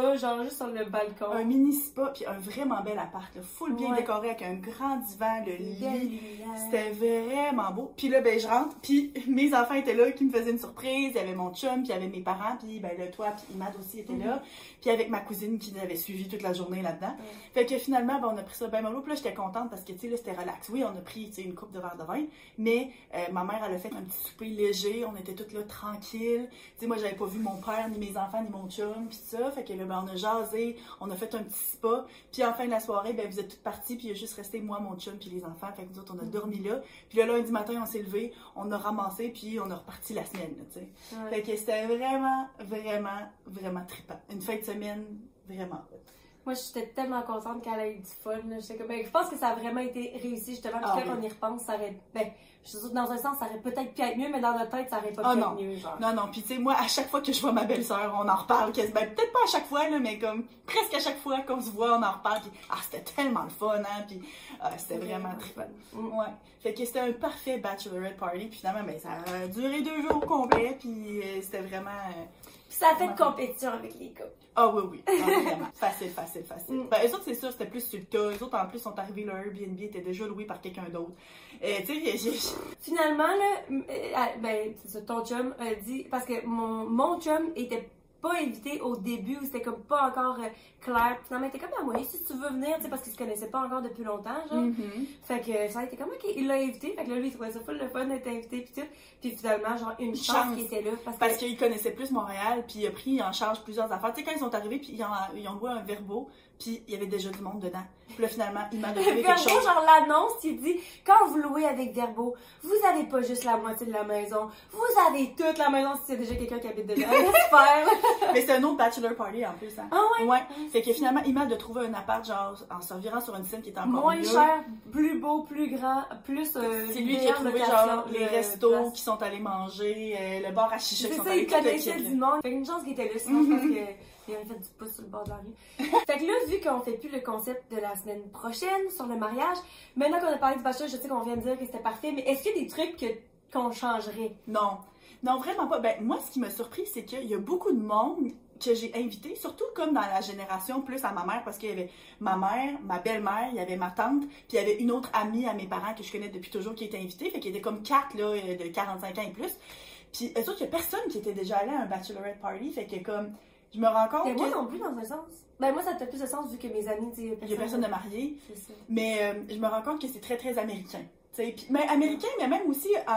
S1: spa, genre juste sur le balcon.
S2: Un mini spa, puis un vraiment bel appart, là, full bien
S1: Ouais.
S2: décoré avec un grand divan, le
S1: Belle
S2: lit.
S1: lumière.
S2: C'était vraiment beau. Puis là, ben, je rentre, puis mes enfants étaient là, qui me faisaient une surprise. Il y avait mon chum, puis il y avait mes parents, puis ben, le toit, puis Imad aussi était là. Puis avec ma cousine qui avait suivi toute la journée là-dedans.
S1: Ouais.
S2: Fait que finalement, ben, on a pris ça bien mollo. Puis là, j'étais contente parce que, tu sais, là, c'était relax. Oui, on a pris, tu sais, une coupe de verre de vin, mais euh, ma mère, elle a fait un petit souper léger. On était toutes là, tranquilles. Tu sais, moi, j'avais pas vu mon père, ni mes enfants, ni mon chum, puis ça. Fait que là, ben, on a jasé, on a fait un petit spa. Puis en fin de la soirée, ben, vous êtes toutes parties, puis il y a juste resté moi, mon chum, puis les enfants. Fait que nous autres, on a dormi là. Puis le lundi matin, on s'est levé, on a ramassé, puis on a reparti la semaine, là, tu sais.
S1: Ouais.
S2: Fait que c'était vraiment, vraiment, vraiment trippant. Une fin de semaine vraiment hot.
S1: Moi, j'étais tellement contente qu'elle ait eu du fun. Là. J'étais comme, ben, je pense que ça a vraiment été réussi, justement. Puis
S2: Ah,
S1: quand
S2: oui.
S1: on y repense, ça aurait. Ben, je suis sûre que dans un sens, ça aurait peut-être pu être mieux, mais dans notre tête, ça aurait pas
S2: Ah,
S1: pu
S2: non.
S1: être mieux, genre.
S2: Non, non, puis tu sais, moi, à chaque fois que je vois ma belle-sœur, on en reparle quasiment. Ben, peut-être pas à chaque fois, là, mais comme presque à chaque fois qu'on se voit, on en reparle. Puis, ah, c'était tellement le fun, hein, puis ah, c'était vraiment trippant.
S1: Mm.
S2: Ouais. Fait que c'était un parfait bachelorette party, puis finalement, ben, ça a duré deux jours complets, puis euh, c'était vraiment... euh,
S1: Puis ça a fait de compétition avec les gars.
S2: Ah oui, oui, ah, vraiment. Facile, facile, facile.
S1: Mm.
S2: Ben, eux autres, c'est sûr, c'était plus sur le tas. Eux autres, en plus, sont arrivés, leur Airbnb était déjà loué par quelqu'un d'autre. Euh, tu sais, j'ai...
S1: Finalement, là, euh, euh, ben, c'est ça, ton chum a dit. Parce que mon, mon chum était pas invité au début, où c'était comme pas encore euh, clair. Finalement, il était comme, ah, moi, si tu veux venir, tu sais, parce qu'il se connaissait pas encore depuis longtemps, genre.
S2: Mhm.
S1: Fait que ça a été comme, ok, il l'a invité. Fait que là, lui, il trouvait ça full le fun d'être invité, pis tout. Puis finalement, genre, une chance,
S2: Chance.
S1: qu'il était là. Parce,
S2: Parce
S1: que.
S2: qu'il connaissait plus Montréal, puis il a pris en charge plusieurs affaires. Tu sais, quand ils sont arrivés, puis ils ont, ils ont loué un verbo, puis il y avait déjà du monde dedans. Puis là, finalement, il m'a donné quelque
S1: Verbo,
S2: chose.
S1: genre l'annonce, il dit quand vous louez avec Verbo, vous avez pas juste la moitié de la maison, vous avez toute la maison si c'est déjà quelqu'un qui habite dedans. J'espère.
S2: Mais c'est un autre bachelor party en plus. Hein.
S1: Ah ouais?
S2: Ouais. Fait que finalement, il m'a de trouver un appart, genre, en se revirant sur une scène qui était encore
S1: Moins
S2: mieux.
S1: cher, plus beau, plus grand, plus. Euh,
S2: C'est lui qui a
S1: meilleure
S2: trouvé
S1: location,
S2: genre les
S1: euh,
S2: restos
S1: place.
S2: qui sont allés manger, euh, le bar à chicha qui
S1: C'est
S2: sont
S1: ça,
S2: allés
S1: il
S2: tout le
S1: connaissait
S2: kit,
S1: du
S2: là.
S1: monde. Fait qu'une chance qu'il était là, sinon je pense qu'il aurait fait du pouce sur le bord de la rue. Fait que là, vu qu'on fait plus le concept de la semaine prochaine sur le mariage, maintenant qu'on a parlé du bachelor, je sais qu'on vient de dire que c'était parfait, mais est-ce qu'il y a des trucs que, qu'on changerait?
S2: Non. Non, vraiment pas. Ben, moi, ce qui m'a surpris, c'est qu'il y a beaucoup de monde que j'ai invité, surtout comme dans la génération plus à ma mère, parce qu'il y avait ma mère, ma belle-mère, il y avait ma tante, puis il y avait une autre amie à mes parents que je connais depuis toujours qui était invitée, fait qu'il y était comme quatre, là, de quarante-cinq ans et plus. Puis, eux autres, il y a personne qui était déjà allé à un bachelorette party, fait que comme, je me rends compte
S1: Mais moi
S2: que
S1: non plus, dans un sens. Ben moi, ça a peut-être plus de sens vu que mes amis, tu sais,
S2: il y a personne de marié,
S1: C'est ça.
S2: mais euh, je me rends compte que c'est très, très américain. T'sais, pis, mais américain, mais même aussi euh,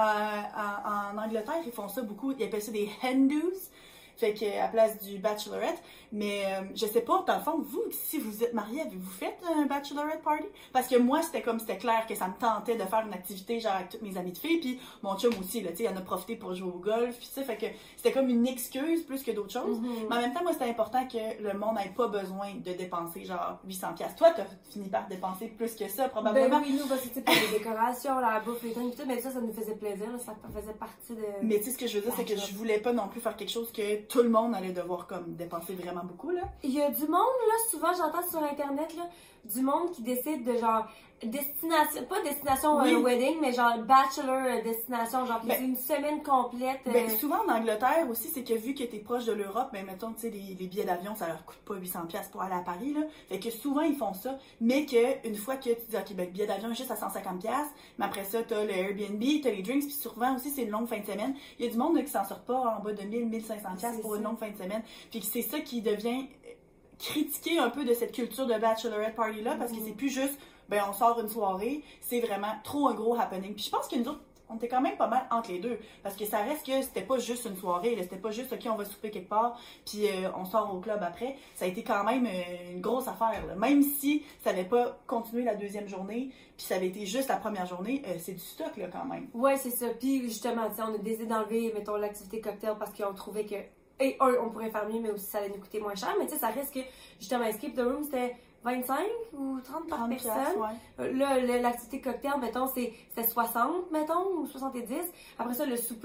S2: en, en Angleterre, ils font ça beaucoup. Ils appellent ça des hen do's, fait que à place du bachelorette. Mais euh, je sais pas, dans le fond, vous, si vous êtes mariés, avez-vous fait un bachelorette party? Parce que moi, c'était comme, c'était clair que ça me tentait de faire une activité genre avec toutes mes amies de filles, puis mon chum aussi, là, tu sais, il en a profité pour jouer au golf, puis ça, fait que c'était comme une excuse plus que d'autres choses.
S1: Mm-hmm.
S2: Mais en même temps, moi, c'était important que le monde n'ait pas besoin de dépenser genre huit cents piastres. Toi, t'as fini par dépenser plus que ça, probablement.
S1: Ben oui, nous, parce que tu sais, pour les décorations, la bouffe, les trucs, tout, mais ça, ça nous faisait plaisir, là, ça faisait partie de.
S2: Mais tu sais, ce que je veux dire, c'est que je voulais pas non plus faire quelque chose que tout le monde allait devoir comme dépenser vraiment beaucoup, là.
S1: Il y a du monde, là, souvent j'entends sur Internet, là, du monde qui décide de genre, destination, pas destination
S2: Oui.
S1: euh, wedding, mais genre bachelor euh, destination, genre, qui
S2: Ben-
S1: c'est une semaine complète. euh,
S2: Ben, souvent en Angleterre aussi, c'est que vu que t'es proche de l'Europe, ben mettons, tu sais, les, les billets d'avion, ça leur coûte pas huit cents piastres pour aller à Paris, là. Fait que souvent, ils font ça, mais que une fois que tu dis, OK, ben, le billet d'avion est juste à cent cinquante piastres, mais après ça, t'as le Airbnb, t'as les drinks, puis souvent aussi, c'est une longue fin de semaine. Il y a du monde là, qui s'en sort pas en bas de mille, mille cinq cents piastres
S1: C'est
S2: pour
S1: ça.
S2: une longue fin de semaine. Puis que c'est ça qui devient euh, critiquer un peu de cette culture de bachelorette party-là, parce que
S1: Mhm.
S2: c'est plus juste, ben, on sort une soirée, c'est vraiment trop un gros happening. Puis je pense que nous autres, on était quand même pas mal entre les deux. Parce que ça reste que c'était pas juste une soirée, là, c'était pas juste, OK, on va souper quelque part, puis euh, on sort au club après. Ça a été quand même euh, une grosse affaire, là. Même si ça n'avait pas continué la deuxième journée, puis ça avait été juste la première journée, euh, c'est du stock, là, quand même.
S1: Ouais, c'est ça. Puis justement, tu sais, on a décidé d'enlever, mettons, l'activité cocktail parce qu'on trouvait que, et un, on pourrait faire mieux, mais aussi ça allait nous coûter moins cher. Mais tu sais, ça reste que, justement, Escape the Room, c'était vingt-cinq ou trente par
S2: trente
S1: personne.
S2: piastres, ouais.
S1: Euh, Là, le- l'activité cocktail, mettons, c'est c'était soixante, mettons, ou soixante-dix. Après ça, le souper,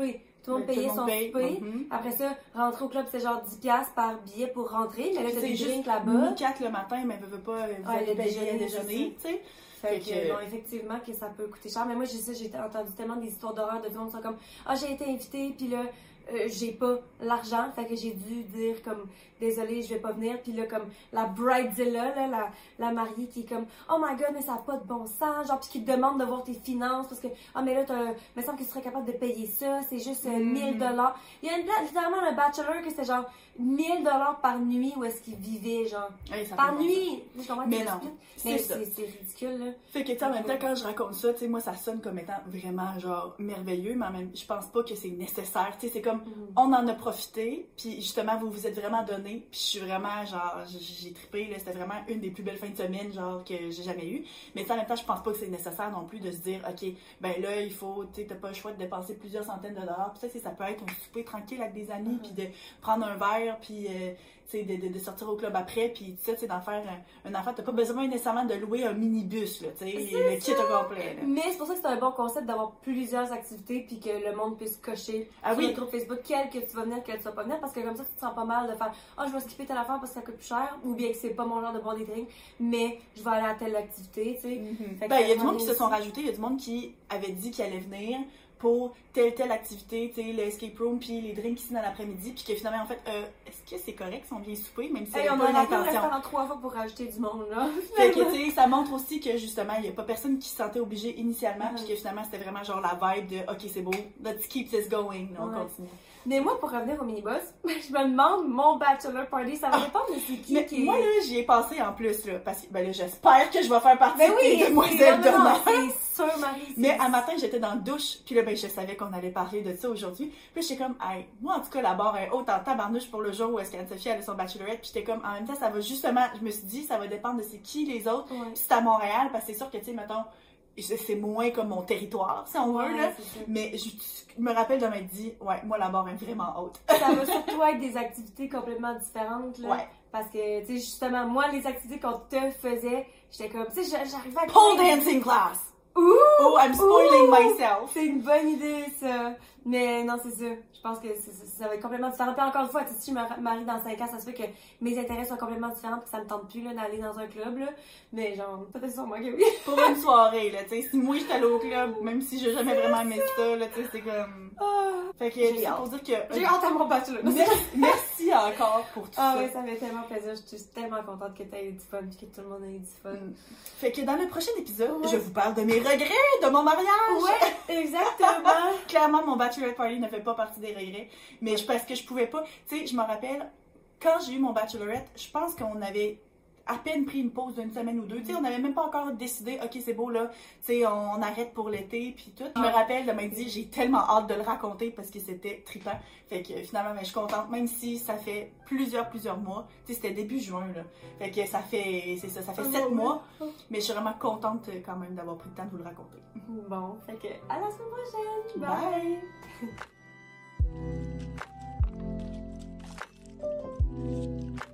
S1: tout le monde
S2: Ouais,
S1: payait
S2: tout le
S1: son
S2: monde paye.
S1: souper.
S2: Mhm.
S1: Après ça, rentrer au club, c'était genre dix piastres par billet pour rentrer. Mais là, t'as
S2: C'est
S1: des
S2: juste
S1: drinks là-bas.
S2: midi quatre le matin, mais veut, veut pas, vous
S1: Ouais,
S2: allez
S1: le
S2: payer à
S1: déjeuner,
S2: déjeuner, tu sais.
S1: Fait
S2: Fait
S1: que,
S2: que-
S1: non, effectivement, que ça peut coûter cher. Mais moi, j'ai ça, j'ai entendu tellement des histoires d'horreur de gens qui sont comme, ah, j'ai été invitée, puis là, euh, j'ai pas l'argent. Fait que j'ai dû dire, comme, désolé, je vais pas venir. Puis là, comme, la bridezilla, là, la, la mariée qui est comme, oh my god, mais ça a pas de bon sens. Genre, puis qui te demande de voir tes finances parce que, ah, mais là, t'as, me semble que tu serais capable de payer ça. C'est juste euh, mille dollars. Il y a une, littéralement un bachelor que c'était genre mille dollars par nuit où est-ce qu'il vivait, genre.
S2: Hey, ça
S1: Par
S2: fait bon
S1: nuit! Je comprends que
S2: Mais
S1: c'est
S2: non,
S1: stupide,
S2: c'est
S1: mais
S2: ça.
S1: c'est c'est ridicule, là.
S2: Fait que, tu sais, en même temps, quand je raconte ça, tu sais, moi, ça sonne comme étant vraiment, genre, merveilleux, mais en même je pense pas que c'est nécessaire. Tu sais, c'est comme,
S1: Mhm.
S2: on en a profité, puis justement, vous vous êtes vraiment donné, puis je suis vraiment, genre, j'ai j'ai trippé, là, c'était vraiment une des plus belles fins de semaine, genre, que j'ai jamais eues. Mais tu sais, en même temps, je pense pas que c'est nécessaire non plus de se dire, OK, ben là, il faut, tu sais, t'as pas le choix de dépenser plusieurs centaines de dollars, puis ça, c'est- ça peut être un souper tranquille avec des amis,
S1: Mhm.
S2: puis de prendre un verre, puis... euh, tu sais, de, de, de sortir au club après, puis tu sais, d'en faire un, un enfant. T'as pas besoin nécessairement de louer un minibus, là, tu sais, le kit au complet. Là.
S1: Mais c'est pour ça que c'est un bon concept d'avoir plusieurs activités puis que le monde puisse cocher
S2: Ah
S1: sur
S2: oui.
S1: le groupe Facebook quel que tu vas venir, quel tu vas pas venir, parce que comme ça, tu te sens pas mal de faire « Ah, oh, je vais skipper telle affaire parce que ça coûte plus cher » ou bien que c'est pas mon genre de boire des drinks, mais je vais aller à telle activité, tu sais.
S2: Mm-hmm.
S1: Fait que
S2: Ben, il y a
S1: ça
S2: du monde qui se
S1: aussi.
S2: sont rajoutés, il y a du monde qui avait dit qu'il allait venir pour telle telle activité, tu sais, le escape room, puis les drinks ici dans l'après-midi, puis que finalement, en fait, euh, est-ce que c'est correct si on vient souper, même si
S1: Hey,
S2: c'est
S1: on
S2: pas
S1: a
S2: une
S1: rappelé le
S2: intention?
S1: restaurant trois fois pour rajouter du monde, là.
S2: Fait que, tu sais, ça montre aussi que justement, il n'y a pas personne qui se sentait obligé initialement,
S1: Ouais.
S2: puis que finalement, c'était vraiment genre la vibe de OK, c'est beau, let's keep this going, on
S1: Ouais.
S2: continue.
S1: Mais moi, pour revenir au mini-boss, je me demande, mon bachelor party, ça va dépendre de c'est qui
S2: Mais
S1: qui est...
S2: moi, là, j'y ai pensé en plus, là, parce que, ben là, j'espère que je vais faire partie
S1: Ben oui,
S2: des
S1: c'est-
S2: demoiselles
S1: non, non,
S2: d'honneur.
S1: c'est sûr, Marie. c'est-
S2: Mais un matin, j'étais dans la douche, puis là, ben, je savais qu'on allait parler de ça aujourd'hui. Puis j'étais comme, hey, moi, en tout cas, la barre est haute en tabarnouche pour le jour où est-ce qu'Anne-Sophie allait son bachelorette. Puis j'étais comme, en même temps, ça va justement, je me suis dit, ça va dépendre de c'est qui les autres.
S1: Ouais.
S2: Puis c'est à Montréal, parce que c'est sûr que, tu sais, mettons, c'est c'est moins comme mon territoire, si on veut,
S1: Ouais,
S2: là.
S1: c'est ça.
S2: Mais je me rappelle de m'être dit, ouais, moi, la barre est vraiment haute.
S1: Ça va surtout être des activités complètement différentes, là.
S2: Ouais.
S1: Parce que, tu sais, justement, moi, les activités qu'on te faisait, j'étais comme, tu sais, j'arrivais à...
S2: Pole dancing class!
S1: Ouh!
S2: Oh, I'm spoiling
S1: Ouh!
S2: myself!
S1: C'est une bonne idée, ça. Mais non, c'est ça. Je pense que c'est- c'est- ça va être complètement différent. Puis encore une fois, tu sais, si je me marie dans cinq ans, ça se fait que mes intérêts soient complètement différents puis que ça me tente plus, là, d'aller dans un club, là. Mais genre, peut-être sûrement que oui.
S2: Pour une soirée, là, tu sais, si moi j'étais allée au club, même si j'ai jamais vraiment aimé ça, là, tu sais, c'est comme...
S1: Ah,
S2: Fait que,
S1: J'ai
S2: c'est
S1: hâte.
S2: pour dire que...
S1: j'ai hâte à mon bachelor.
S2: Merci, merci encore pour tout
S1: Ah
S2: ça.
S1: ouais, ça fait tellement plaisir. Je suis tellement contente que tu aies eu du fun et que tout le monde ait eu du fun.
S2: Mm. Fait que dans le prochain épisode,
S1: Ouais.
S2: je vous parle de mes regrets, de mon mariage.
S1: Ouais, exactement.
S2: Clairement, mon bachelorette party ne fait pas partie des regrets, mais je, parce que je pouvais pas... Tu sais, je me rappelle, quand j'ai eu mon bachelorette, je pense qu'on avait à peine pris une pause d'une semaine ou deux. Tu sais, on n'avait même pas encore décidé, OK, c'est beau, là, tu sais, on, on arrête pour l'été, puis tout. Je me rappelle de m'être dit, j'ai tellement hâte de le raconter parce que c'était trippant. Fait que finalement, ben, je suis contente, même si ça fait plusieurs, plusieurs mois. Tu sais, c'était début juin, là. Fait que ça fait, c'est ça, ça fait sept mois. Mais je suis vraiment contente euh, quand même d'avoir pris le temps de vous le raconter.
S1: Bon, fait que à la semaine prochaine. Bye.
S2: Bye.